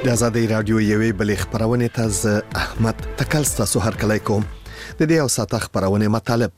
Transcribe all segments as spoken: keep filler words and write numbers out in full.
د آزادۍ رادیو یوې بلې خبرونه ته ز احمد تکل ستاسو هر کله کوم د دې او ساته خبرونه مطالب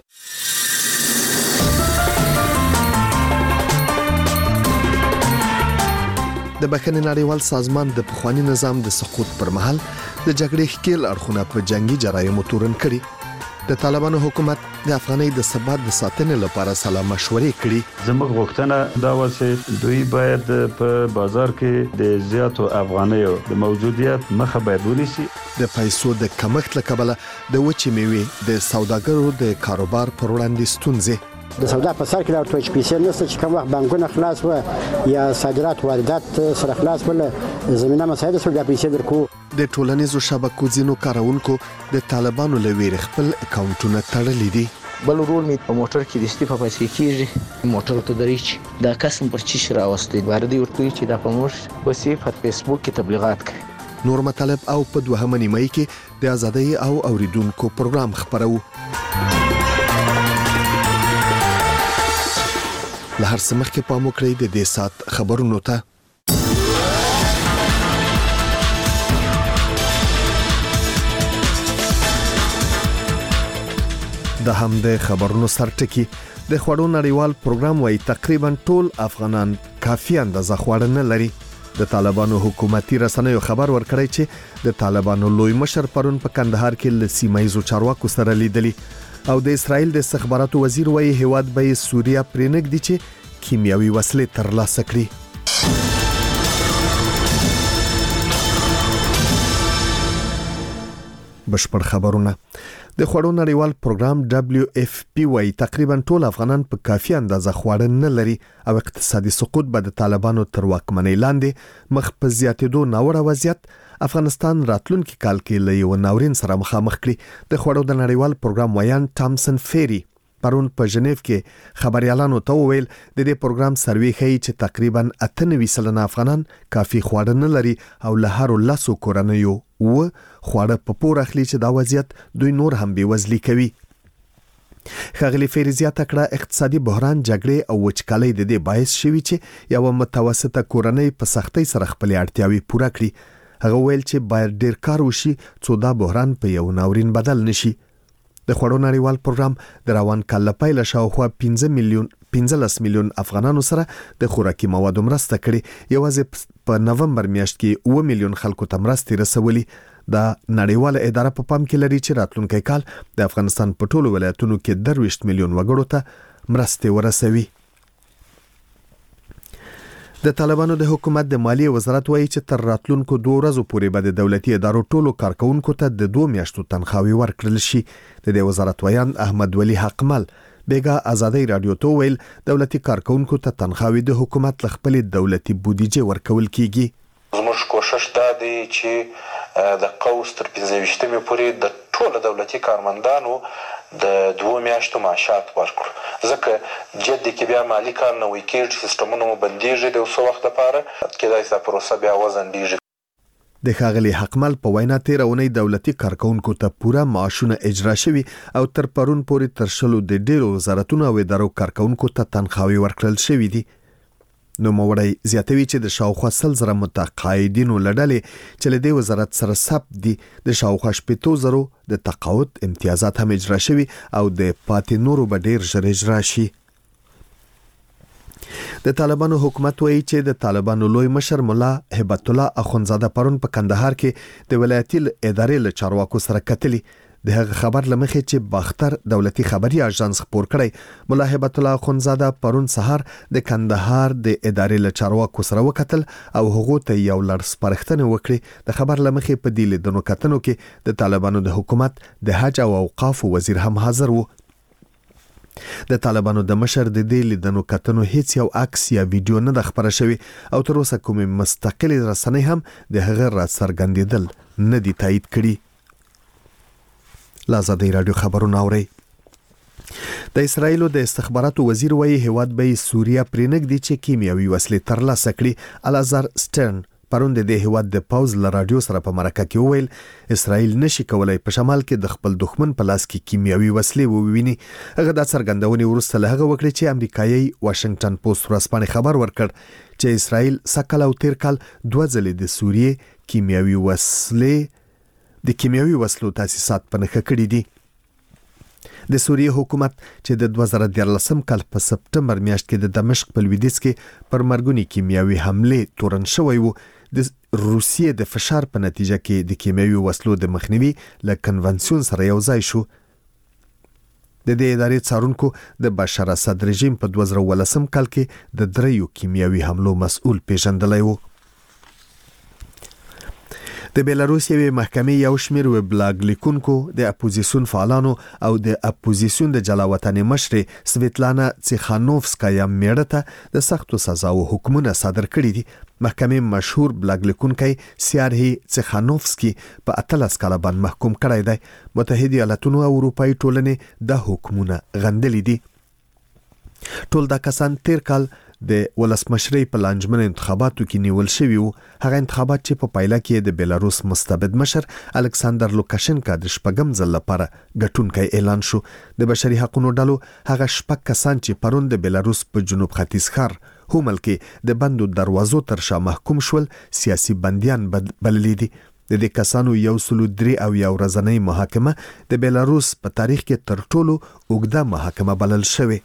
د بخښنې نړیوال سازمان د پخوانی نظام د سقوط پر مهال د جګړې ښکیل اړخونه په جنگي جرايمو تورن کړي. د طالبانو حکومت د افغانۍ د ثبات د ساتنې لپاره سلا مشورې کړي. زموږ غوښتنه دا و چې دوی باید په بازار کې د زیاتو افغانیو د موجودیت مخه باید ونیسي. د پیسو د کمښت له کبله د وچې میوې د سوداګرو د کاروبار پر وړاندې ستونزې د سودا په سر کې راوړل چې پیسې نشته چې کوم وخت بانکونه خلاص و یا صادرات واردات سره خلاص ول زمينه مساعده سره د پیسې درکو. د ټولنیزو شبکو ځینو کارونکو د طالبانو لویر خپل اکاونټونه تړلي دي. بل ورور می په موټر کې د استفاده پیسې کیږي موټر ته درېچ دا قسم پر چی راوستي واردی ورته چې دا په موږ وسې په فیسبوک کې تبلیغات کوي. نور مطالب او په دوهمه نیمه کې د آزادۍ او اوریدونکو پروګرام خبرو. له هر څه مخکې پام وکړئ د دې سات خبرونو ته. د هم د خبرونو سرټکی د خوړو نړیوال پروګرام وايي تقریبا ټول افغانان کافي اندازه خواړه نه لري. د طالبانو حکومتي رسنیو خبر ورکړی چې د طالبانو لوی مشر پرون په کندهار کې له سیمایي چارواکو سره لیدلی او د اسرائیل د استخباراتو وزیر وايي هواد به سوریه پرېنګ دي چې کیمیاوي وسلې ترلاسه کړي. بشپړ خبرونه. د خوړو نړیوال پروګرام دبليو اف پی وايي تقریبا ټول افغانان په کافي اندازه خواړه نه لري او اقتصادي سقوط به د طالبانو تر واکمنۍ لاندې مخ په زیاتېدو ناوړه وضعیت افغانستان راتلونکي کال کې له یو ناورین سره مخامخ کړي. د خوړو د نړیوال پروګرام ویان ټامسن فيري پرون په جنیف کې خبريالانو ته وویل د دې پروګرام سروې ښیي چې تقریبا اته نوي سلنه افغانان کافي خواړه نه لري او له هر لاسو کورنیو و خواړه په پور اخلي چې دا وضعیت دوی نور هم بیوزلي کوي. خغلی فیریزیا تکړه اقتصادي بحران جګړې او وچکالۍ د دې باعث شوی چې یو متوسطه کورنۍ په سختۍ سره خپل اړتیاوې پوره کړي. هغه ویل چې باید ډیر کار وشي څو دا بحران په یو ناورین بدل نشي. د خوړو نړیوال پروګرام د روان کال لپاره شاوخوا پنځه میلیون پنځلس میلیون افغانانو سره د خوراکي موادو مرسته کړې. یوازې په نومبر میاشت کې اوه میلیون خلکو ته مرستې رسولي. دا نړیواله اداره په پام کې لري چې راتلونکي کال د افغانستان په ټولو ولایتونو کې درویشت میلیون وګړو ته مرستې ورسوي. د طالبانو د حکومت د مالیې وزارت وايي چې تر راتلونکو دوه ورځو پورې به د دولتي ادارو ټولو کارکونکو ته د دوه میاشتو تنخواهي ورکړل شي. د دې وزارت ویان احمد ولی حقمل بیګا آزادۍ رادیو ته ویل دولتي کارکونکو ته تنخواهي د حکومت له خپل دولتي بودیجه ورکول کیږي. زموږ کوشش دا دی چې د قوس تر پنځه ویشتمې پورې د ټولو دولتي کارمندانو د دوه میاشتو معاشات ورکړو ځکه جدي کې بیا مالی کال نه وي کېږي سیستمونه مو بندېږي د څو وخت لپاره کېدای شي پروسه بیا وزندېږي. د ښاغلي حقمل په وینا تیر اونۍ دولتي کارکونکو ته پوره معاشونه اجرا شوي او تر پرون پورې تر شلو د ډیرو وزارتونو او ادارو کارکونکو ته تنخواهي ورکړل شوي دي. نو موړی زیاتوي چې د شاوخوا سل زره متقاعدینو لړلې چې له دې وزارت سره ثبت دي د شاوخوا شپږ زره د تقاعد امتیازات هم اجرا شوي او د پاتې نورو به ډیر ژر اجرا شي. د طالبانو حکومت وایي چې د طالبانو لوی مشر مولا هبت الله اخونزاده پرون په کندهار کې د ولایتي ادارې له چارواکو سره کتلی. د هغه خبر لمخې چې باختر دولتي خبري اژانس خبر کړی مولا هبت الله اخونزاده پرون سهار د کندهار د ادارې له چارواکو سره وکتل او هغه ته یو لړ سپارښتنه وکړي. د خبر لمخې په دې لیدنو کتنو کې د طالبانو د حکومت د حج او اوقاف وزیر هم حاضر وو. د طالبانو د مشر د دې لیدنو کتنو هیڅ یو عکس یا ویډیو نه د خبره شوی او تر اوسه کومې مستقلې رسنۍ هم د هغه را څرګندېدل نه دي تایید کړي. آزادۍ رادیو خبرونه اوري. د اسرائیل د استخباراتو وزیر وايي هواد به سوریه پرېنګ دي چې کیمیاوي وسلې ترلاسه کړي. الازار سټرن پرون د دې هواد د پاوز ل رادیو سره په مرکه کې وویل اسرائیل نشي کولای په شمال کې د خپل دښمن په لاس کې کیمیاوي وسلې وویني. هغه د څرګندونې وروسته له هغه وکړي چې امریکایي واشنگټن پوسټ ورځپاڼې خبر ورکړ چې اسرائیل سکل او تیر کال دوه ځلې د سوریې کیمیاوي وسلې د کیمیاوي وسلو تاسیسات په نښه کړي دي. د سوریه حکومت چې د دوه زره دیارلسم کال په سپتمبر میاشت کې د دمشق په لویدیځ کې پر مرګونی کیمیاوي حمله تورن شوی و، د روسیې د فشار په نتیجه کې د کیمیاوي وسلو د مخنیوي له کنونسیون سره یو ځای شو. د دې ادارې څارونکو د بشار اسد رژیم په دوه زره ولسم کال کې د دریو کیمیاوي حملو مسؤل پیژندلی و. د بیلاروس یوې محکمې یو شمېر ویبلاګ لیکونکو، د اپوزیسیون فعالانو او د اپوزیسیون د جلاوطنې مشرې سویتلانا تسیخانوفسکایا میړه ته د سختو سزاو حکمونه صادر کړي دي. محکمې مشهور بلاګ لیکونکی سیارهی تسیخانوفسکی په اتلس کاله باندې محکوم کړی دی. متحده ایالاتونو او اروپایي ټولنې د حکمونه غندلي دي. ټول دا کسان تیر کال د ولسمشرۍ په لانجمن انتخاباتو کې نیول شوي وو. هغه انتخابات چې په پایله کې د بیلاروس مستبد مشر الکساندر لوکاشنکا د شپږم ځل لپاره ګټونکی اعلان شو. د بشري حقوقو ډلو هغه شپږ کسان چې پرون د بیلاروس په جنوب ختیځ ښار هومل کې د بندو دروازو تر شا محکوم شول سیاسي بندیان بللي دي. د دې کسانو یو سلو درې او یو ورځنۍ محاکمه د بیلاروس په تاریخ کې تر ټولو اوږده محاکمه بلل شوې.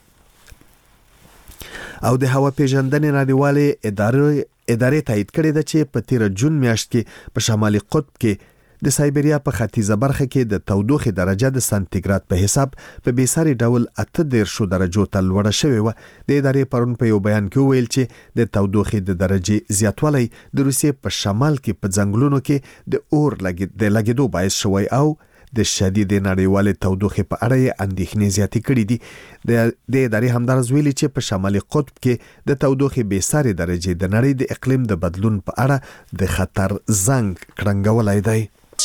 او د هوا پیژندنې نړیوالې ادارې ادارې تایید کړې ده چې په تیر جون میاشت کې په شمالي قطب کې د سایبریا په ختیځه برخه کې د تودوخې درجه د سانتیګراد په حساب په بیساري ډول اته دېرش درجو ته لوړه شوې وه. د ادارې پرون په یو بیان کې وویل چې د تودوخې د درجې زیاتوالی د روسیې په شمال کې په ځنګلونو کې د اور د لګېدو باعث شوی او د شدید نړیوالې تودوخې په اړه یې اندېښنې زیاتې کړې دي. د ادارې همدارس ویلي چې په شمالي قطب کې د تودوخې بیساري درجې د نړۍ د اقلیم د بدلون په اړه د خطر زنګ کړنګولی دی.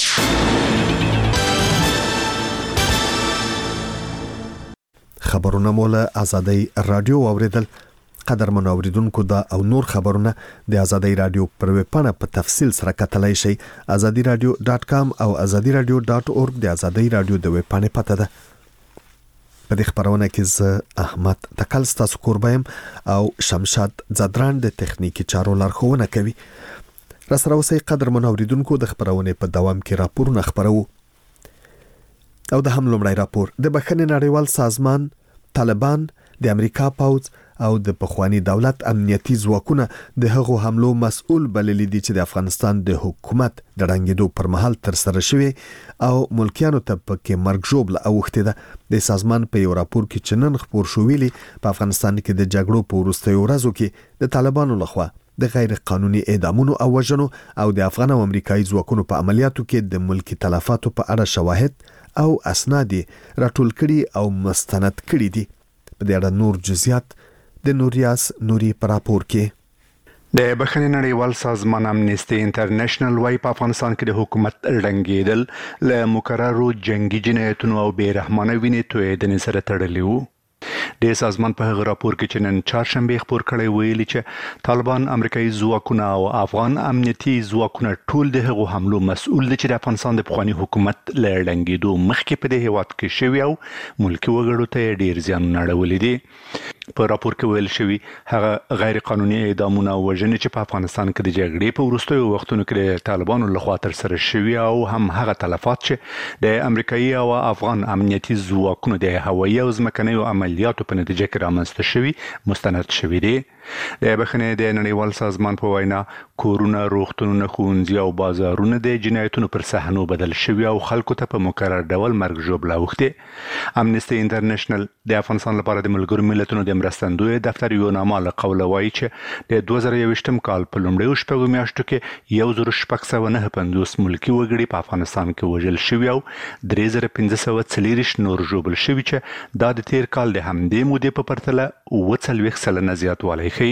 خبرونه مو له آزادۍ رادیو اوریدل. قدرمن اوریدونکو دا او نور خبرونه د آزادۍ رادیو پر ویب پاڼه په تفصیل سره کتلای شئ. آزادي رادیو ډاټ کام او آزادي رادیو ډاټ اورګ د آزادۍ رادیو د ویب پاڼې پته ده. په دې خبرونه کې زه احمد تکل ستاسو کوربایم او شمشاد زدران د تخنیکی چارو لارښوونه کوي. را سره اوسئ قدرمن اوریدونکو، د خبرونه په دوام کې راپورونه خبرو. او د هم لومړی راپور د بخښنې نړیوال سازمان طالبان د امریکا پوځ او د پخوانی دولت امنیتي ځواکونه د هغو حملو مسؤل بللي دي چې د افغانستان د حکومت د ړنګېدو پر مهال تر سره شوي او ملکیانو ته پکې مرګ ژوبله اوښتې ده. د سازمان په یو راپور کې چې نن خپور شو ویلي په افغانستان کې د جګړو په وروستیو ورځو کې د طالبانو لخوا د غیر قانوني اعدامونو او وژنو او د افغان او امریکایي ځواکونو په عملیاتو کې د ملکی تلفاتو په اړه شواهد او اسناد راټول کړي او مستند کړي دي. په دې اړه نور جزئیات د نوریاس نوري پر راپور کې. د بخښنې نړیوال سازمان امنیستي انټرنیشنل وايي په افغانستان کې د حکومت ړنګېدل له مکررو جنگي جنایتونو او بې رحمانه وینې تویېدنې سره تړلي وو. د سازمان په هغه راپور کې چې نن چهارشنبه خپور کړی ویلي چې طالبان، امریکایي ځواکونه او افغان امنیتي ځواکونه ټول د هغو حملو مسؤل دي چې د افغانستان د پخواني حکومت له ړنګېدو مخکې په دې هیواد کې شوي او ملکي وګړو ته ډېر زیانونه اړولي دي. په راپور کې ویل شوي هغه غیر قانوني اعدامونه او وژنې چې په افغانستان کې د جګړې په وروستیو وختونو کې د طالبانو لخوا ترسره شوي او هم هغه تلفات چې د امریکایي او افغان امنیتي ځواکونو د هوایي او ځمکنیو عملیاتو په نتیجه کې رامنځته شوي مستند شوي دي. د بخښنې د نړیوال سازمان په وینا کورونه، روغتونونه، ښوونځي او بازارونه د جنایتونو پر صحنو بدل شوي او خلکو ته په مکرر ډول مرګ ژوبله اوښتې. امنیستي انټرنیشنل د افغانستان لپاره د ملګرو ملتونو د مرستندوی دفتر یو نامه له قوله وایي چې د دوه زره یوویشتم کال په لومړیو شپږو میاشتو کې یو زر شپږ سوه نهه پنځوس ملکي وګړي په افغانستان کې وژل شوي او درې زره پنځه سوه څلېرویشت نور ژوبل شوي چې دا د تیر کال د همدې مودې په پرتله اووه څلوېښت سلنه زیاتوالی ښیي.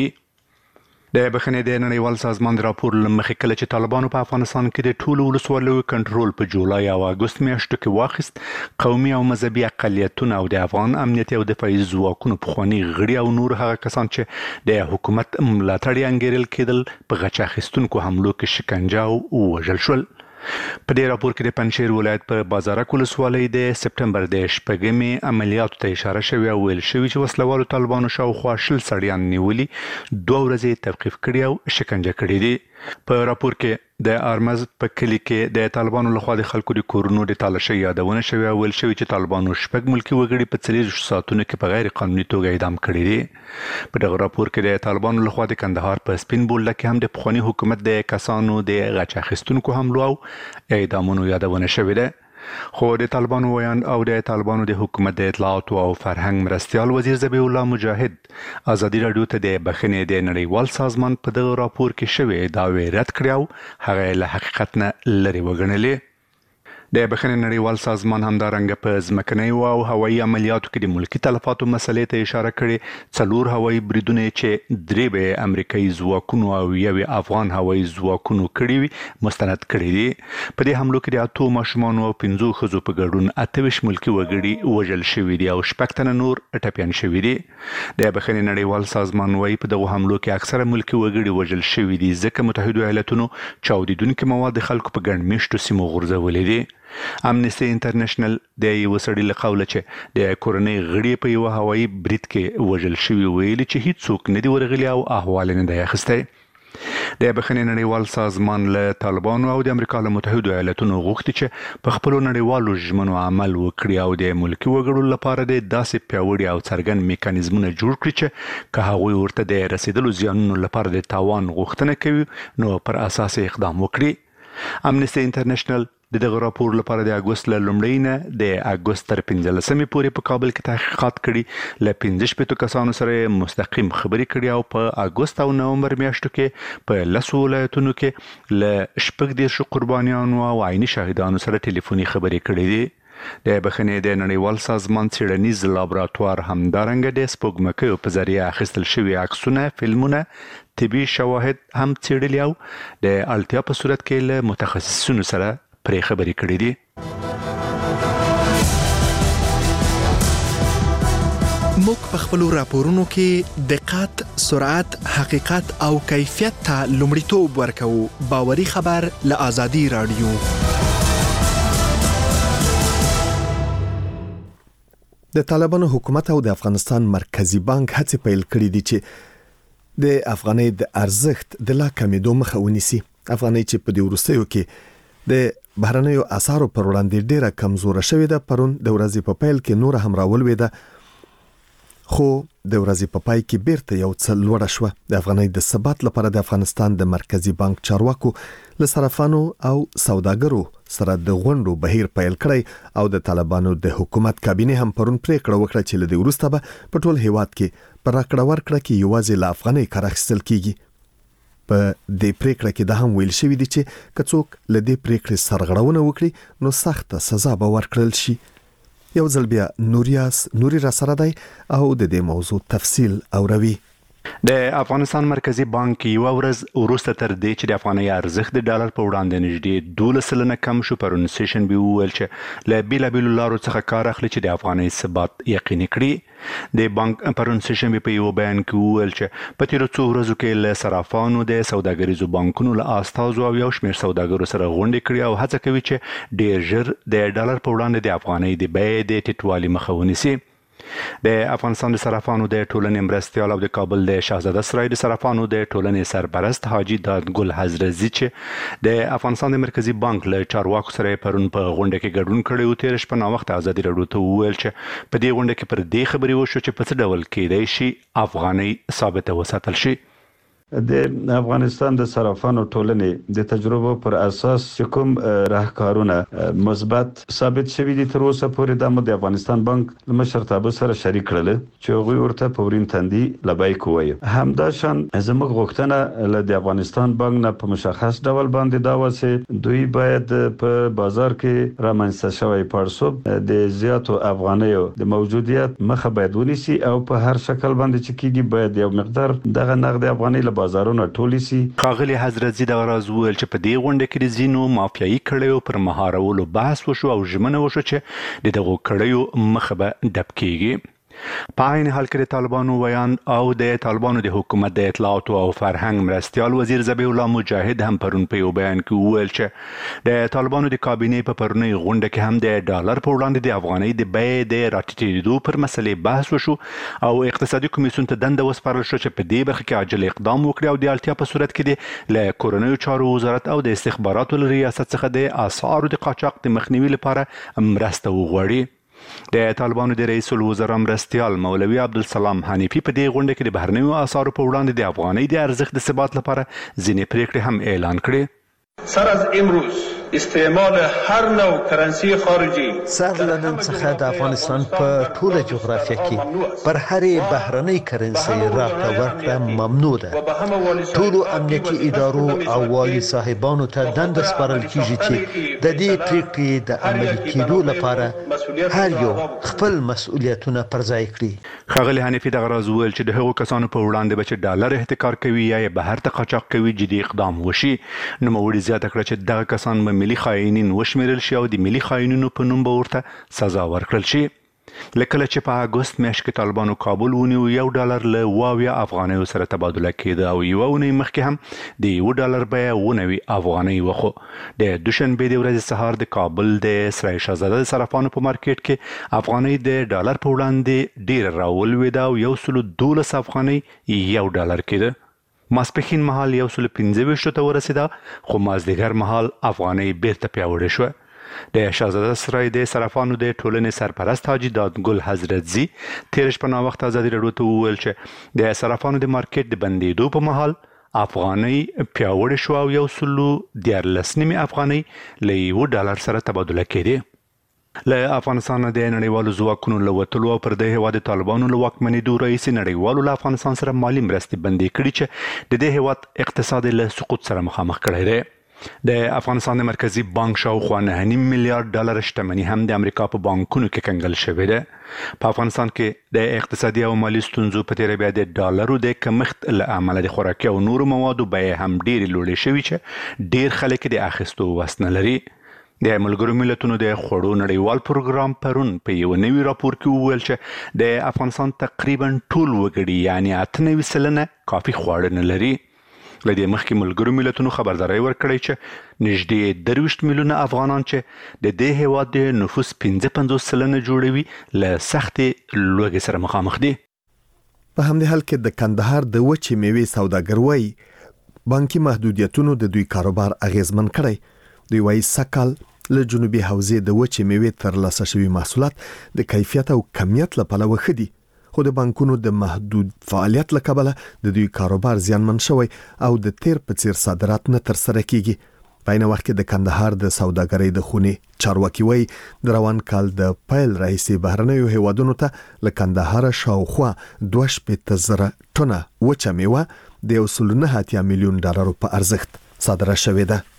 د بخښنې د نړیوال سازمان د راپور له مخې کله چې طالبانو په افغانستان کې د ټولو ولسوالیو کنټرول په جولای او اګوست میاشتو کې واخیست، قومي او مذهبي اقلیتونه او د افغان امنیتي او دفاعي ځواکونو پخواني غړي او نور هغه کسان چې د حکومت ملاتړ یې انګیرل کېدل په غچ اخیستونکو حملو کې شکنجه او ووژل شول. په دې راپور کې د پنجشیر ولایت په بازارک ولسوالۍ د سپټمبر د شپږمې عملیاتو ته اشاره شوې او ویل شوي چې وسلوالو طالبانو شاوخوا شل سړیان نیولي، دوه ورځې توقیف کړي او شکنجه کړي دي. په راپور کې د ارمز په کلی کې د طالبانو لخوا د خلکو د کورونو د تالاشۍ یادونه شوې او ویل شوې چې طالبانو شپږ ملکی وګړي په څلور ساعتونو کې په غیر قانوني توګه اعدام کړي دي. په دغه راپور کې د طالبانو لخوا د کندهار په سپین بولډه کې هم د پخوانی حکومت د کسانو د غچ اخیستونکو حملو او اعدامونو یادونه شوې ده. خو د طالبانو ویان او د طالبانو د حکومت د اطلاعات او فرهنګ مرستيال وزیر ذبیح الله مجاهد ازادي رادیو ته د بخښنې د نړیوال سازمان په دغه راپور کې شوې داوی رد کړی او هغه له حقیقت نه لري وګڼلې. د بخښنې نړیوال سازمان همدارنګه په ځمکني او هوایي عملیاتو کې د ملکی تلفاتو مسلې ته اشاره کړې. څلور هوایي بریدونه چې درې به امریکایي ځواکونو او یو افغان هوایي ځواکونو کړي وي مستند کړي دي. په دې حملو کې د اتو ماشومان او پنځو ښځو په ګډون اته ویشت ملکی وګړي وژل شوي دي او شپږ تنه نور ټپیان شوي دي. د بخښنې نړیوال سازمان وايي په دغه حملو کې اکثره ملکی وګړي وژل شوي دي ځکه متحده ایالاتونو چاودیدونکي مواد خلکو په ګڼ میشتو سیمو غورځولې دي. امنیستي انټرنیشنل د یو وسړي له قوله چې د کورنۍ غړي په یو هوایي برید کې وژل شوي ویلي چې هیڅوک نه دی ورغلي او احوال نه دی اخیستی. د بخښنې نړیوال سازمان له طالبانو او د امریکا له متحده ایالاتونو غوښتي چې په خپلو نړیوالو ژمنو عمل وکړي او د ملکي وګړو لپاره د داسې پیاوړي او څرګند میکانیزمونه جوړ کړي چې که هغوی ورته د رسیدلو زیانونو لپاره د تاوان غوښتنه کوي نو پر اساس اقدام وکړي. امنیستي انټرنیشنل د دغه راپور لپاره د اګوست له لومړۍ نه د اګوست تر پنځلسمې پورې په کابل کې تحقیقات کړي. له پنځه شپېتو کسانو سره مستقیم خبرې کړي او په اګوست او نومبر میاشتو کې په لسو ولایتونو کې له شپږ دېرشو قربانیانو او عیني شاهدانو سره ټلیفوني خبرې کړي دي. د بخښنې د نړیوال سازمان څېړنیز لابراتوار همدارنګه د سپوږمکیو په ذریعه اخیستل شوي عکسونه، فلمونه، طبي شواهد هم څېړلي او د اړتیا په صورت کې له متخصصینو سره پرې خبرې کړې دي. موږ په خپلو راپورونو کې دقت، سرعت، حقیقت او کیفیت ته لومړیتوب ورکوو. باوري خبر له آزادي رادیو. د طالبانو حکومت او د افغانستان مرکزی بانک هڅې پیل کړې دي چې د افغانۍ د ارزښت د لا کمېدو مخه ونیسي. افغانۍ چې په دې وروستیو کې د بهرنیو اسعارو پر وړاندې ډیره کمزوره شوې ده، پرون د ورځې په پیل کې نور هم راولوېده، خو د ورځې په پای کې بیرته یو څه لوړه شوه. د افغانۍ د ثبات لپاره د افغانستان د مرکزی بانک چارواکو له صرافانو او سوداګرو سره د غونډو بهیر پیل کړی او د طالبانو د حکومت کابینه هم پرون پریکړه وکړه چې له دې وروسته به په ټول هیواد کې پر راکړه ورکړه کې یوازې له افغانۍ کار اخیستل کیږي. په دې پریکړه کې د هم ویل شوی دی چې که څوک له دې پریکړې سرغړونه وکړي نو سخته سزا به ورکړل شي. یو ځل بیا نوریاس نوري را سره دی او د دې موضوع تفصیل اوروي. د افغانستان مرکزی بانک یو ورځ وروسته تر دې چې د افغانۍ ارزښت د ډالر په وړاندې نږدې دولس سلنه کم شو پرون سیشن بي وویل چې له بیلابیلو لارو څخه کار اخلي چې د افغانۍ ثبات یقیني کړي. د بانک پرون سیشن بي په یو بیان کې وویل چې په تیرو څو ورځو کې له صرافانو د سوداګریزو بانکونو له استازو او یو شمېر سوداګرو سره غونډې کړي او هڅه کوي چې ډېر ژر د ډالر په وړاندې د افغانۍ د بیې د ټیټوالي مخه ونیسي. د افغانستان د صرافانو د ټولنې مرستيال او د کابل د شاهزاده سرای د صرافانو د ټولنې سرپرست حاجی دادګل حضرزي چې د افغانستان د مرکزی بانک له چارواکو سره پرون په غونډه کې ګډون کړی او تیر شپه نو وخت آزادي رادیو ته وویل چې په دې غونډه کې پر دې خبرې وشو چې په څه ډول کېدای شي افغانۍ ثابته وساتل شي. د افغانستان د صرافانو ټولنې د تجربو پر اساس کوم راهکارونه مثبت ثابت شوي دي تر اوسه پورې د د افغانستان بانک مشرتابه سره شریک کړل چې هغوی ورته پورین تندي لبای کوي. همدا شان زموږ غوښتنه له د افغانستان بانک نه په مشخص ډول باندې دا و چې دوی باید په بازار کې رامنځته شوی پړسوب د زیاتو افغانیو د موجودیت مخه باید ونیسي او په هر شکل باندې چې کیږي باید یو مقدار دغه نقد افغاني بازارونه ټولې سي. ښاغلي حضرتزي د راز ویل چې په دې غونډه کې د ځینو مافیایي کړیو پر مهارولو بحث وشو او ژمنه وشو چې د دغو کړیو مخه به ډب کیږي. په عین حال کې د طالبانو ویان او د طالبانو د حکومت د اطلاعات او فرهنګ مرستيال وزیر ذبیح الله مجاهد هم پرون په یو بیان کې وویل چې د طالبانو د کابینې په پرونی غونډه کې هم د ډالر په وړاندې د افغانۍ د بیې د راټیټېدو پر مسلې بحث وشو او اقتصادي کمیسیون ته دنده وسپارل شو چې په دې برخه کې عاجل اقدام وکړي او د اړتیا په صورت کې د له کورنیو چارو وزارت او د استخباراتو له ریاست څخه د اسعارو د قاچاق د مخنیوي لپاره مرسته وغواړي. د طالبانو د رئیس الوزرا مرستيال مولوي عبدالسلام حنیفي په دې غونډه کې د بهرنیو اسعارو په وړاندې د افغانۍ د ارزښت د ثبات لپاره ځینې پریکړې هم اعلان کړې. سر از امروز استعمال هر نوع کرنسی خارجي سر لنن څخه د افغانستان په ټوله جغرافیه کې پر هرې بهرنۍ کرنسي راکړه ورکړه ممنوع ده. ټولو امنیتي ادارو او والي صاحبانو ته دنده سپارل کیږي چې د دې پریکړې د عملي کېدو لپاره هر یو خپل مسؤلیتونه پر ځای کړي. ښاغلي حنیفي دغه راز وویل چې د هغو کسانو په وړاندې به چې ډالر احتکار کوي یا یې بهر ته قاچاق کوي جدي اقدام وشي. نوموړي زیاته کړه چې دغه کسان به ملي خاینین وشمیرل شي او د ملي خاینینو په نوم به ورته سزا ورکړل شي. لکه چې په اګوست میاشت کې طالبانو کابل ونیو یو ډالر له واویا افغانیو سره تبادله کېده او یو اونۍ مخکې هم د یو ډالر بیه ونوي افغانۍ وخو. د دوشنبې د ورځې سهار د کابل د سرای شهزاده د صرافانو په مارکیټ کې افغانۍ د ډالر په وړاندې ډیر راولوېده او یو سلو دولس افغانۍ یو ډالر کېده. ماسپښین مهال یو سلو پنځه ویشتو ته ورسېده خو مازدیګر مهال افغانۍ بیرته پیاوړې شوه. د شهزاده سرای د صرافانو د ټولنې سرپرست حاجي دادګل حضرتزي تیر شپه ناوخت ازادي راډیو ته وویل چې د صرافانو د مارکیټ د بندېدو په مهال افغانۍ پیاوړې شوه او یو سلو دیارلس نیمې افغانۍ له یو ډالر سره تبادله کېدې. له افغانستان د نړیوالو ځواکونو له وتلو او پر دې هیواد د طالبانو له واکمنېدو رئیس نړیوالو له افغانستان سره مالي مرستې بندي کړي چې د دې هیواد اقتصاد له سقوط سره مخامخ کړی دی. د افغانستان د مرکزی بانک شاوخوا نه نیم میلیارډ ډالر شتمني هم د امریکا په بانکونو کې کنګل شوې ده. په افغانستان کې د اقتصادي او مالي ستونزو په تیر بیا د ډالرو د کمښت له امله د خوراکي او نورو موادو بیې هم ډېرې لوړې شوې چې ډېر خلک د اخیستو وس نه لري. د ملګرو ملتونو د خوړو نړیوال پروګرام پرون په یو نوي راپور کې وویل چې د افغانستان تقریبا ټول وګړي یعنی اته نوي سلنه کافي خواړه نه لري. له دې مخکې ملګرو ملتونو خبرداری ورکړی چې نږدې درویشت میلیونه افغانان چې د دې هیواد د نفوس پنځه پنځوس سلنه جوړوي له سختې لوږې سره مخامخ دي. په همدې حال کې د کندهار د وچې میوې سوداګر وایي بانکي محدودیتونو د دوی کاروبار اغیزمن کړی. دوی وایي سږ له جنوبي حوزې د وچې میوې ترلاسه شوي محصولات د کیفیت او کمیت له پلوه ښه دي، خو د بانکونو د محدود فعالیت له کبله د دوی کاروبار زیانمن شوی او د تیر په څیر صادرات نه ترسره کیږي. په عین وخت کې د کندهار د سوداګرۍ د خونې چارواکي وایي د روان کال د پیل راهیسې بهرنیو هیوادونو ته له کندهار شاوخوا دوه شپېته زره ټنه وچه میوه د یو سلو نه اتیا میلیون ډالرو په ارزښت صادره شوې ده.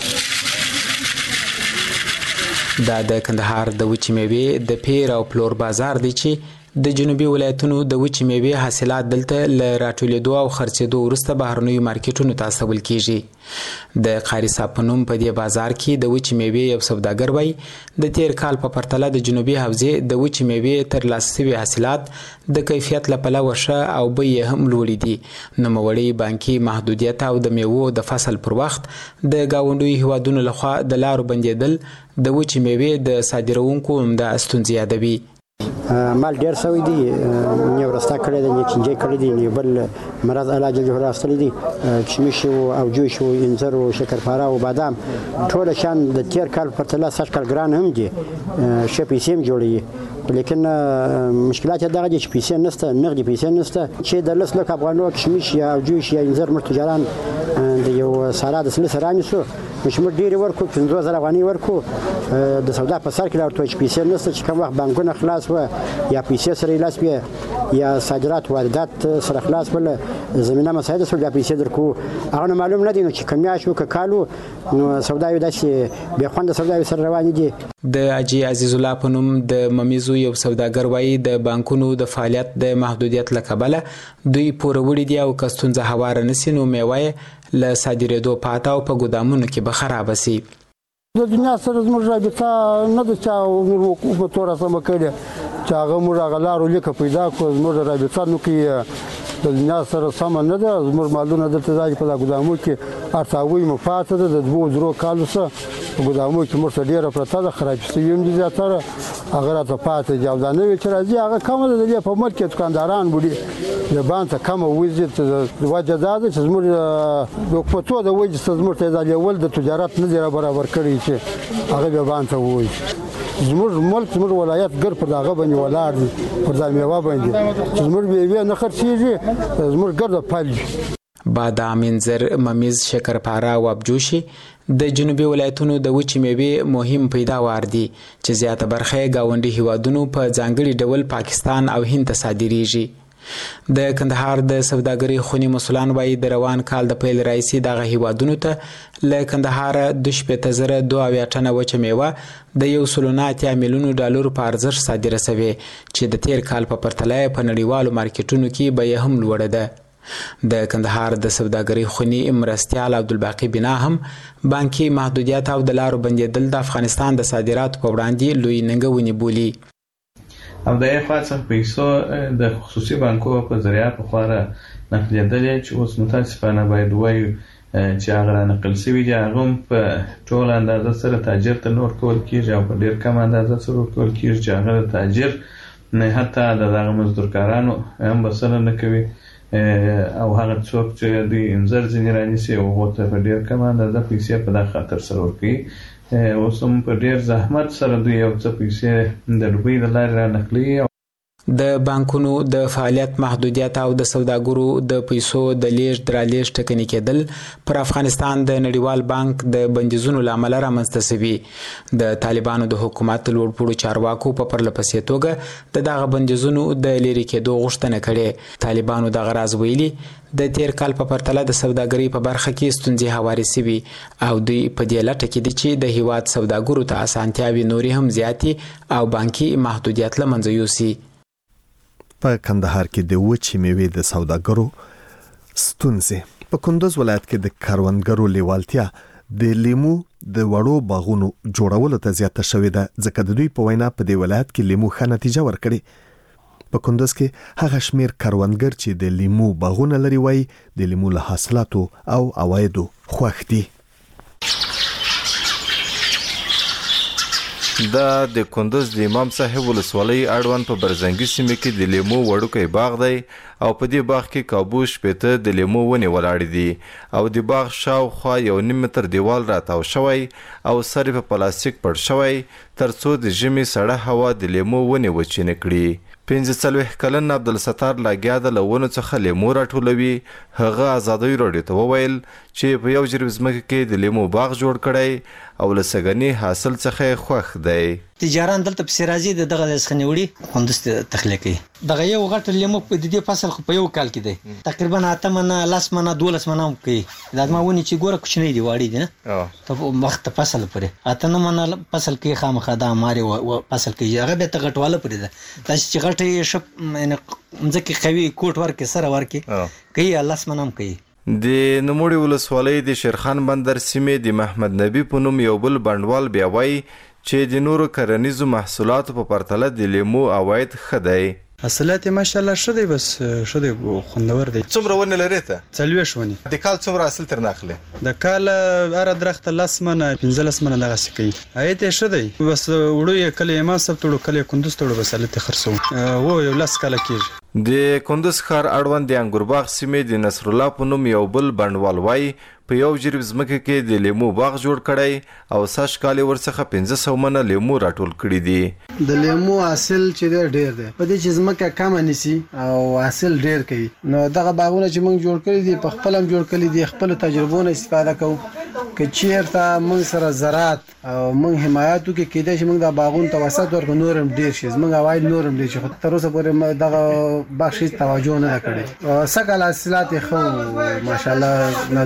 دا د کندهار د وچې میوې د پیر او پلور بازار دی چې د جنوبي ولایتونو د وچې میوې حاصلات دلته له راټولېدو او خرڅېدو وروسته بهرنیو مارکیټونو ته استول کیږي. د قاری صاحب په نوم په دې بازار کې د وچې میوې یو سوداګر وایي د تیر کال په پرتله د جنوبي حوزې د وچې میوې ترلاسه شوي حاصلات د کیفیت له پلوه ښه او بیې هم لوړې دي. نوموړی بانکي محدودیت او د میوو د فصل پر وخت د ګاونډیو هیوادونو لخوا د لارو بندېدل د وچې میوې د صادروونکو عمده ستونزې یادوي. مال ډیر سوی دی، نیو راستا کړی دی، نیو چنجي کړی دی، نیو بل مرض علاج جوړ راستلی دی، کشمش او جوش او انځر او شکرپاره او بادام ټول شان د تیر کال په پرتله سږ کال ګران هم دي، ښه پیسې هم جوړوي، لیکن مشکلات دغه دي چې پیسې نشته، نغدي پیسې نشته چې د لس لک افغانو کشمش یا جوش یا انځر مر تجاران د یو سالا د سل سره نیسو مشمر ډیر ورکو پنځه زره افغاني ورکو د سودا په سر کې لارته چې پیسې نشته چې کوم وخت بانکونه خلاص و یا پیسې سره لاس بیا یا صادرات واردات سره خلاص بل زمينه مساعده سره پیسې درکو هغه معلوم نه دي چې کمیا شو کالو نو سوداوي داسې به خوند سوداوي سره روان دي. د اجي عزیز الله په نوم د ممیزو یو سوداګر وایي د بانکونو د فعالیت د محدودیت له کبله دوی پوروړي دي او کستونزه هواره نسی نو میوه له صادرېدو پاته او په ګودامونو کې به خراب شي. د دنیا سره زموږ رابطه نه ده چې حکومت ورسمه کړې چې هغه موږ هغه لارو لیکه پیدا کړو زموږ رابطه نو کې د دنیا سره سم نه ده زموږ مالونه دلته ځای په ګودامو کې ارتاوي مفاته ده د دوه درو کالو سره په ګودامو کې مرته ډیره پرته ده خراب شوی هم دي زیاتره هغه راته پاتې جوړانه وی چې راځي هغه کومه ده په ملک کې دکانداران بودي د بانته کومه وزت د وجه ده چې زموږ د پټو د وجه زموږ ته ځای ول د تجارت نه دی برابر کړی چې هغه به بانته وایي زموږ ملک زموږ ولایت ګر پر داغه باندې ولاړ دي پر ځای میوه باندې زموږ بیوی نه خرڅیږي زموږ ګرد پالي بادام انځر ممیز شکرپاره او ابجوشي د جنوبي ولایتونو د وچې میوې مهم پیداوار دي چې زیاته برخه گاونډي هیوادونو په ځانګړي ډول پاکستان او هند ته صادریږي د کندهار د سوداګرۍ خونی مسولان وایي د روان کال د پیل رئیسي دغه هیوادونو ته له کندهار د شپږ زره دوه اویا ټنه وچه میوه د یو سل نه اتیا میلیونو ډالر په ارزښت صادره شوې چې د تیر کال په پرتله په نړیوالو مارکیټونو کې بیه هم لوړه ده د کندهار د سوداګرۍ خونی مرستیال عبدالباقی بنا هم بانکي محدودیت او د لارو بندیدل د افغانستان د صادراتو په وړاندې لوی ننګونې بولي او د یو خاصه پیسو د خصوصي بانکو په ذریعہ په خواره نقلیدلې چې اوس متاسفانه باید وایو چې هغه نقل شوی دی هغه په ټول اندازه سره تاجر ته نور کول کیږي او په ډیر کم اندازه سره کول کیږي چې هغه تاجر نه حتی د دغه مزدورکارانو هم بسنه نه کوي او هغه څوک چې د انځر ځینې رانیسي او هغه ته په ډیر کم اندازه پیسې په دغه خاطر سره ورکوي اوس هم په ډیر زحمت سره دوی یو څه پیسې د ډوبۍ د لارې را نقلي د بانکونو د فعالیت محدودیت او د سوداګرو د پیسو د لیږد درلیږد ټکني کېدل پر افغانستان د نړیوال بانک د بندیزونو له امله رامنځته شوي د طالبانو د حکومت لوړپوړو چارواکو په پرله پسې توګه د دغه بندیزونو د لرې کېدو غوښتنه کړې طالبانو دغه راز ویلي د تیر کال په پرتله د سوداګرۍ په برخه کې ستونزې هوارې شوي او دوی په دې لټه کې دي چې د هیواد سوداګرو ته اسانتیاوې نورې هم زیاتې او بانکي محدودیت له منځه یوسي په کندهار کې د وچې میوې د سوداګرو ستونزې په کندوز ولایت کې د کاروانګرو لیوالتیا د لیمو د وړو باغونو جوړولو ته زیاته شوې ده ځکه د دوی په وینا په دې ولایت کې لیمو ښه نتیجه ورکړي په کندوز کې هغه شمیر کاروانګر چې د لیمو باغونه لري وایي د لیمو له حاصلاتو او عوایدو خوښ دي دا د کندوز د امام صاحب ولسوالۍ اړوند په برزنګي سیمه کې د لیمو وړوکی باغ دی او په دې باغ کې کابو شپېته د لیمو ونې ولاړې دي او د باغ شاوخوا یو نیم متر دیوال راتاو شوی او سر په پلاستیک پړ شوی ترڅو د ژمي سړه هوا د لیمو ونې وچې نه کړي پنځه څلوېښت کلن عبدالستار لاګیا د له ونو څخه لیمو راټولوي هغه ازادۍ راډیو ته وویل چې په یو جریب ځمکه کې د لیمو باغ جوړ کړی او له سږني حاصل څخه خوښ دی تجاران دلته په سرازي د دغه څخه وړي خوندست تخلیقي دغه یو غټ لیمو په دې فصل خو په یو کال کې دی تقریبا اته منه لاس منه دولس منه کوي دا ما ونی چې ګوره کوچنی دی واړی دی نه ته وخت فصل پرې اته نه منه فصل کې خامخا دا ماري فصل کې هغه به تغټواله پرې ده تاسو چې غټي شپ ځکه قوي کوټ ورکې سره ورکې کوي لاس منم کوي د نوموړي ولسوالۍ د شیرخان بندر سیمې د محمد نبی په نوم یو بل بڼوال بیا وایي چې د نورو کرنیزو محصولاتو په پرتله د لیمو عواید ښه دی حاصلات ماشاءالله ښه دی بس ښه دی خوندور دی څومره ونې لرې ته څلوېښت ونې د کال څومره حاصل ترې اخلي د کال هره درخته لس منه پنځلس منه دغسې کوي عاید یې ښه دی بس وړو یې کله یې امام صاحب ته وړو کله یې کندوز ته وړو بس هلته یې خرڅوو هو یو لس کاله کېږي د کندوز ښار اړوند د انګورباغ سیمې د نصرالله په نوم یو بل بڼوال وایي په یو جریب ځمکه کې د لیمو باغ جوړ کړی او سږ کال یې ورڅخه پنځه سوه منه لیمو راټول کړي دي د لیمو حاصل چې دی ډېر دی په دې چې ځمکه کمه نیسي او حاصل ډېر کوي نو دغه باغونه چې موږ جوړ کړي دي په خپل هم جوړ کړي دي خپل تجربو نه استفاده کوو که چیرته موږ سره زراعت او موږ حمایت وکړو کېدای شي موږ د باغونو ته وسعت ورکړو نور هم ډېر شي زموږ عواید نور هم ډېر شي خو تر اوسه پورې دغه باغ شي توجه نه ده کړې سږ کال حاصلات یې ښه ماشاءالله نظر د نور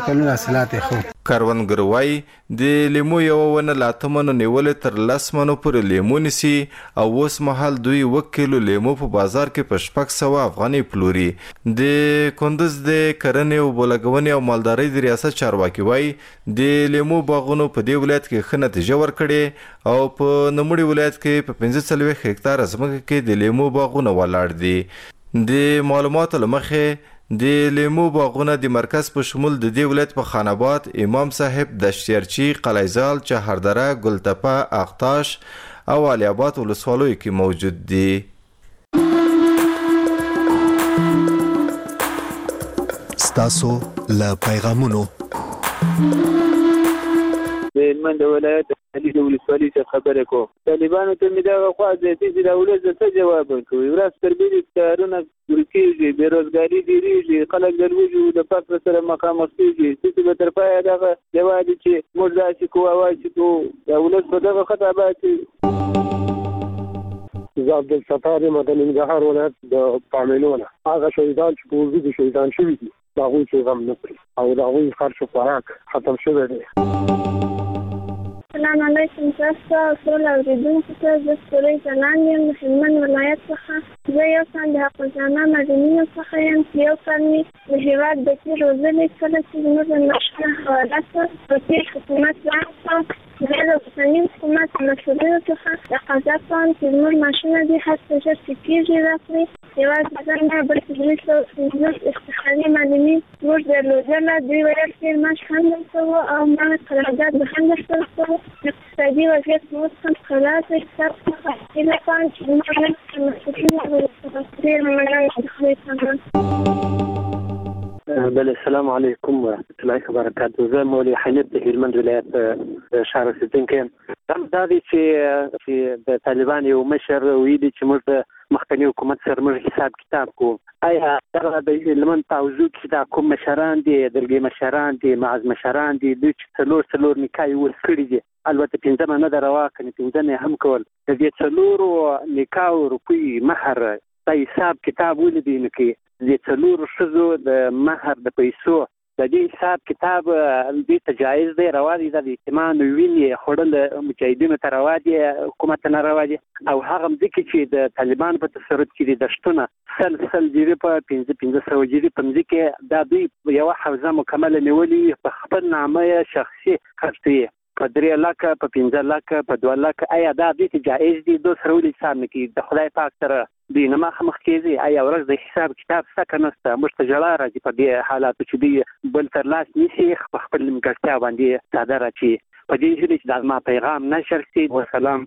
څلور کلونه حاصلات یې خو کروندګر وایي د لیمو یو ونه لا تمنو نیولې تر لس منو پورې لیمو نیسي او اوس مهال دوی اوه کیلو لیمو په بازار کې په شپږ سوه افغانۍ پلوري. د کندز د کرنې اوبو لګونې او مالدارۍ د ریاست چارواکي وایي د لیمو باغونو په دې ولایت کې ښه نتیجه ورکړې او په نوموړي ولایت کې په پنځه څلوېښت هکتاره ځمکه کې د لیمو باغونه ولاړ دي. د معلوماتو له مخې د لیمو باغونه د مرکز په شمول د دې ولایت په خان آباد، امام صاحب، دشتیارچی، قلیزال، چهردره، ګلتپه، اغتاش او علي آباد ولسوالیو کې موجود دي. ستاسو له پیغامونو د هلمند ولایت علي د ولسوالۍ څخه خبرې کوم. طالبانو ته مې دغه خوا زیاتې چې د ولس د څه جواب ورکوي. ورځ تر بلې کارونه ورو کېږي، بېروزګاري ډېرېږي، خلک د لوږې د فقر سره مخامخ کېږي. څه به تر پایه دغه جواب چې موږ داسې کوو او هسې کوو، د ولس په دغه خطابات زه عبدالستار یم د ننګرهار ولایت د پامېلو نه. هغه شهیدان چې په اردو کې شهیدان شوي دي د هغوی څه غم نه کړي او د هغوی خرچ و خوراک ختم شوی دی. السلام علیکم. تاسو ټول اورېدونکو ته زه سپورۍ ځلاند یم د هلمند ولایت څخه. زه یو کال د حافظانه مدنیو څخه یم چې یو کال مې د هېواد بچي روزلې. کله چې زموږ د مشرانو حواله شوه په تېر حکومت راغله، زه د اوسني حکومت مسؤلینو څخه تقاضا کوم چې زموږ معاشونه دې هر څه ژر ټیټېږي راکړي. یوازې زه نه بلکې درې سوه پنځوس افتخاري معلمین موږ درلودله. دوی ویل چې معاش هم درته وو او ما قرارداد به هم درته ورکوو. اقتصادي وضعیت مو اوس هم خلاص دی. ستاسو څخه هیله کوم چې زموږ نن مسؤلین ورسره ډېره مننه د خدای څخه. بله السلام علیکم ورحمة الله وبرکاته. زه مولوي حنیف د هلمند ولایت ښار اوسېدونکی یم. دا دی چې چې د طالبان یو مشر ویلي چې موږ د مخکني حکومت سره موږ حساب کتاب کوو. آیا دغه د هلمند په حوزو کې دا کوم مشران دي، درګي مشران دي، معز مشران دي، دوی چې څلور څلور نکاح ورس کړي دي، البته پنځمه نه ده روا کنې پنځمه یې هم کول، د دې څلورو نکاح روپۍ مهر دا حساب کتاب ولیدي نو کې د څلورو ښځو د مهر د پیسو د دې حساب کتاب دې ته جایز دی، روا دی. دا د اجتماع وینې خوړل مجاهدینو ته روا دي، حکومت ته نه روا دي. او هغه مځکې چې د طالبانو په تصرف کې دي دشتونه سل سل جري په پنځه پنځه سوه جري په مځکې دا دوی یوه حوزه مکمله نیولې په خپل نامه یې شخصي خرڅوي په درې لکه په پنځه لکه په دوه لکه. آیا دا دې ته جایز دي؟ دو سره ولې حساب نه کوي؟ د خدای پاک سره دوی نه مخامخ کېږي. آیا ورځ د حساب کتاب شته که نشته؟ موږ ته ژړا راځي په دې حالاتو چې دوی بل تر لاس نیسي، په خپل نیمګړتیا باندې ساده راچي. په دې هیله چې دا زما پیغام نشر شي. وسلام.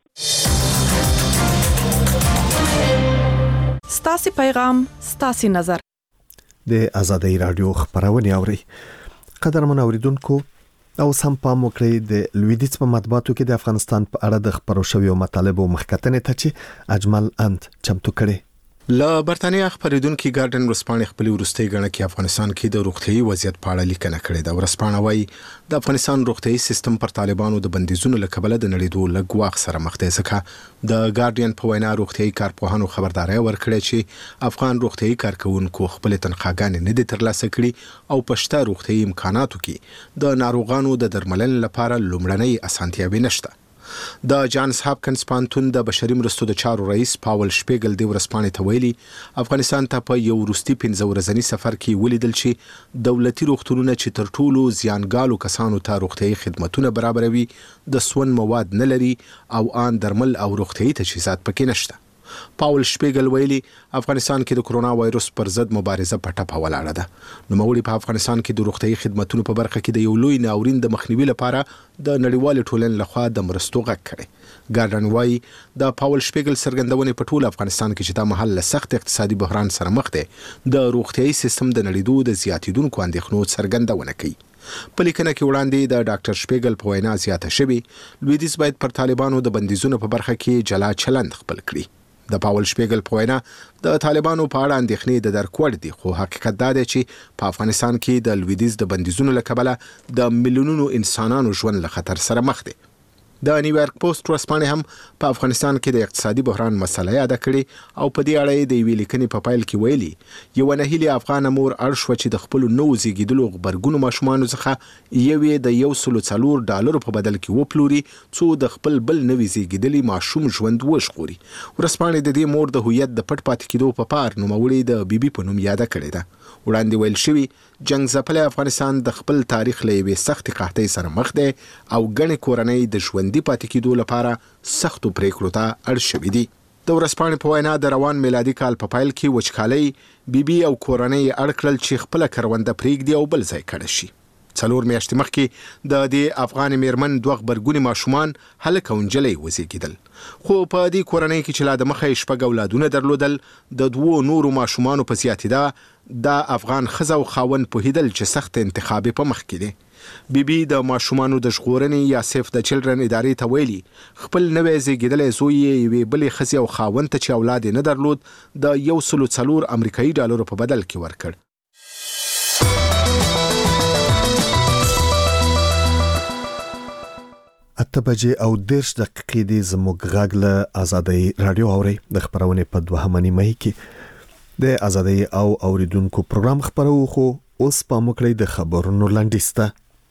ستاسې پیغام ستاسې نظر. د آزادۍ رادیو خبرونه اوري. قدرمن اوریدونکو او سم پام وکړئ د لویدیځ په مطبوعاتو کې د افغانستان په اړه د خبرو شویو مطالبو مخکتنې ته چې اجمل انت چمتو کړي. له برتانیا خبرېدونکو ګارډن ورسپانې خپل ورستۍ غړنه کې افغانستان کې د روغتيایي وضعیت په اړه لیکنه کړې ده. ورسپانه وايي د افغانستان روغتيایي سیستم پر طالبانو د بندیزونو له کبله د نړیدو لګواخ سره مخ دی. ځکه د ګارډین په وینا روغتيایي کارپوهانو خبرداري ورکړه چې افغان روغتيایي کارکونکو خپل تنخواګانې نه دي ترلاسه کړي او پښته روغتيایي امکاناتو کې د ناروغانو د درملنې لپاره لومړنۍ اسانتیاوې نشته. د جانز هاپکنز پانتون د بشري مرستو د چارو رئیس پاول شپیګل د ورسپانې ته ویلي افغانستان ته په یو وروستي پنځه ورځني سفر کې ولیدل چې دولتي روغتونونه چې تر ټولو زیانګالو کسانو ته روغتيایي خدماتونه برابروي د سون مواد نه لري او ان درمل او روغتيایي تجهیزات پکې نشته. پاول شپیګل ویلي افغانستان کې د کرونا وایروس پر ضد مبارزه په ټپه ولاړه ده. نو موري په افغانستان کې د روغتيایي خدماتو په برخه کې د یو لوی ناورین د مخنیوي لپاره د نړیوال ټولنې لخوا د مرستو غږ کړي. ګارډن وايي د پاول شپیګل څرګندونې په ټول افغانستان کې چې د محل له سخت اقتصادي بحران سره مخ دی د روغتيایي سیستم د نړیدو د زیاتیدونکو اندېښنو څرګندونه کوي. په لیکنه کې وړاندې د ډاکټر شپیګل په وینا زیاته شوی لویدیځ باید پر طالبانو د بندیزونو په برخه کې جلا چلند خپل کړي. د پاول شپیګل په وینا د طالبانو په اړه اندېښنې د درک وړ دي، خو حقیقت دا دی چې په افغانستان کې د لویدیځ د بندیزونو له کبله د میلیونونو انسانانو ژوند له خطر سره مخ دی. د نیویارک پوسټ ورځپاڼې هم په افغانستان کې د اقتصادي بحران مسله یاد کړې او په دې اړه د یوې لیکنې په پایل کې ویلي یو نهیلي افغان مور اړ شوه چې د خپل نو زیږیدلو غبرګونو ماشومانو څخه یوې د یو سلو څلور ډالرو په بدل کې وپلوري څو د خپل بل نوي زیږیدلي ماشوم ژوند وژغوري. ورځپاڼې د دې مور د هویت د پټ پاتې کېدو په پار نوموړې د بیبي په نوم یاد کړې ده. وړاندې ویل شوي جنگ ځپلی افغانستان د خپل تاریخ له یوې سختې قحطۍ سره مخ دی او ګڼې کورنۍ د ژوندي پاتې کېدو لپاره سختو پریکړو ته اړ شوي دي. د ورځپاڼې په وینا د روان میلادي کال په پایل کې وچکالۍ بیبي او کورنۍ اړ کړل چې خپله کرونده پرېږدي او بل ځای کډه شي. څلور میاشتې مخکې د دې افغان میرمن دوه غبرګوني ماشومان هلک او نجلۍ وزیږېدل، خو په دې کورنۍ کې چې لا د مخه یې شپږ اولادونه درلودل د دوو نورو ماشومانو په زیاتېدا د افغان ښځه او خاوند پوهېدل چې سخت انتخاب په مخ کې دی. بیبي د ماشومانو د ژغورنې یا سیف د چلډرن ادارې ته ویلي خپل نوی زیږېدلی زوی یې یوې بلې ښځې او خاوند ته چې اولاد یې نه درلود د یو سلو څلور امریکایي ډالرو په بدل کې ورکړ. اته بجې او دېرش دقیقې دي زموږ غږ له ازادۍ راډیو اورئ. د خپرونې په دوهمه نیمه کې د ازادۍ او اوریدونکو پروګرام خپرو، خو اوس پام وکړئ د خبرونو لنډیز ته.